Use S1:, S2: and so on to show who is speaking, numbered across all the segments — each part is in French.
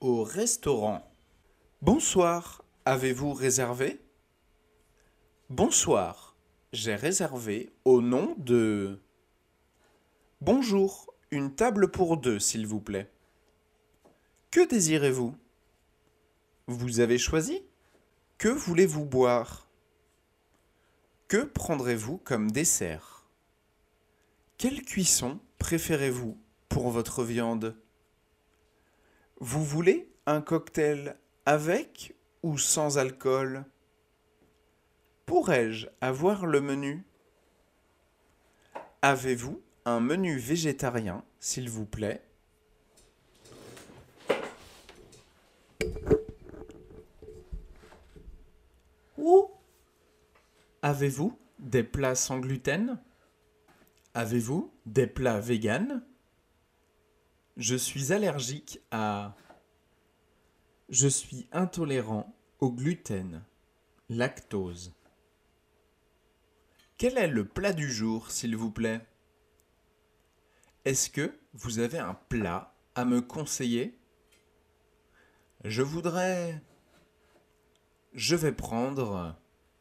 S1: au restaurant. Bonsoir, avez-vous réservé? Bonsoir, j'ai réservé au nom de... Bonjour, une table pour deux, s'il vous plaît. Que désirez-vous? Vous avez choisi? Que voulez-vous boire? Que prendrez-vous comme dessert? Quelle cuisson préférez-vous pour votre viande? Vous voulez un cocktail avec ou sans alcool? Pourrais-je avoir le menu? Avez-vous un menu végétarien, s'il vous plaît? Ou avez-vous des plats sans gluten? Avez-vous des plats véganes? Je suis allergique à... Je suis intolérant au gluten, lactose. Quel est le plat du jour, s'il vous plaît? Est-ce que vous avez un plat à me conseiller? Je voudrais... Je vais prendre...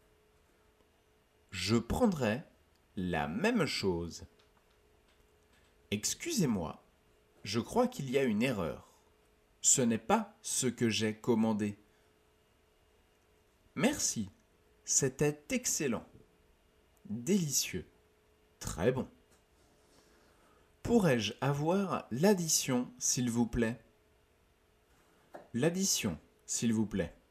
S1: Je prendrai la même chose. Excusez-moi, je crois qu'il y a une erreur. Ce n'est pas ce que j'ai commandé. Merci, c'était excellent. Délicieux. Très bon. Pourrais-je avoir l'addition, s'il vous plaît? L'addition, s'il vous plaît.